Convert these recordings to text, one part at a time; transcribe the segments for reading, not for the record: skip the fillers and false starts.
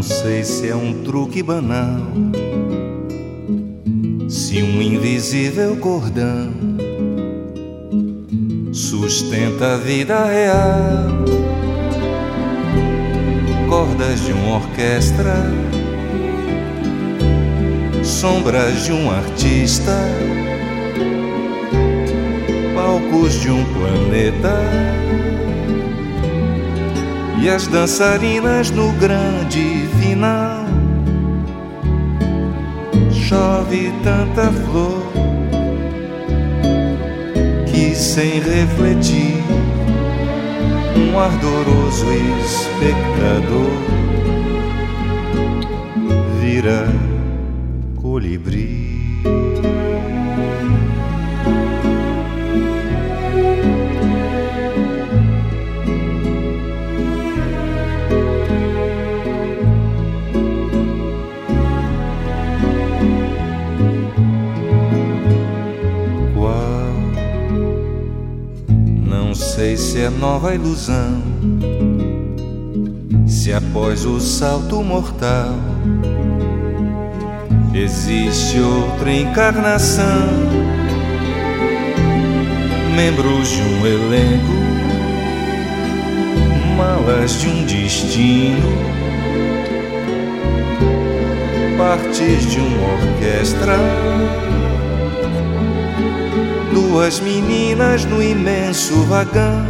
sei se é um truque banal, se um invisível cordão sustenta a vida real. Cordas de uma orquestra, sombras de um artista, palcos de um planeta e as dançarinas no grande final. Chove tanta flor que, sem refletir, um ardoroso espectador vira colibri. Não sei se é nova ilusão, se após o salto mortal existe outra encarnação, membros de um elenco, malas de um destino, partes de uma orquestra, duas meninas no imenso vagão,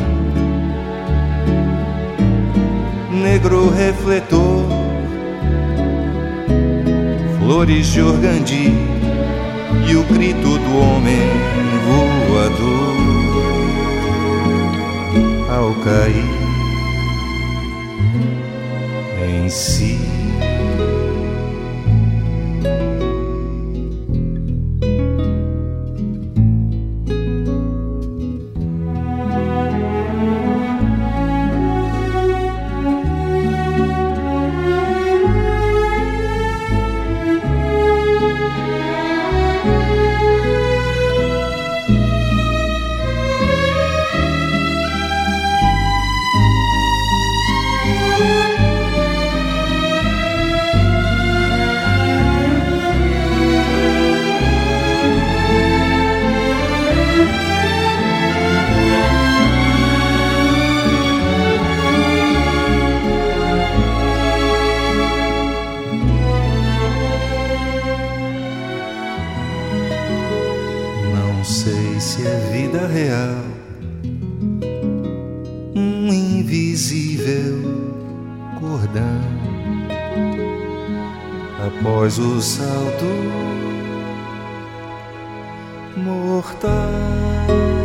negro refletor, flores de organdi e o grito do homem voador ao cair em si. Não sei se é vida real, um invisível cordão após o salto mortal.